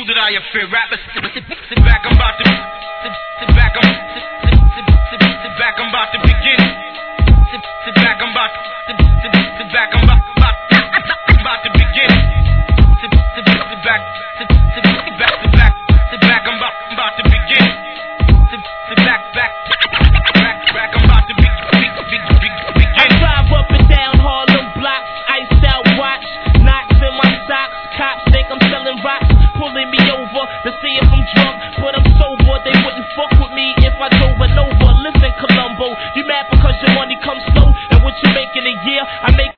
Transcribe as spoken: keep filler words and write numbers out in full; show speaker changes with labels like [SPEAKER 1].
[SPEAKER 1] who did I offend? Rappers, sit, sit, sit back, I'm about to sit, sit back, I'm sit, sit, sit, sit, sit back, I'm about to begin. Sit, sit back, I'm about sit, sit, sit back, I'm about, about, about to begin. Sit, sit, sit back, sit, sit, sit back, sit back, sit back, I'm about, about to begin. Sit, sit back, back, back, back, I'm about to begin.
[SPEAKER 2] I drive up and down Harlem blocks, iced out watch, knots in my socks. Cops think I'm selling rocks, pulling me over to see if I'm drunk.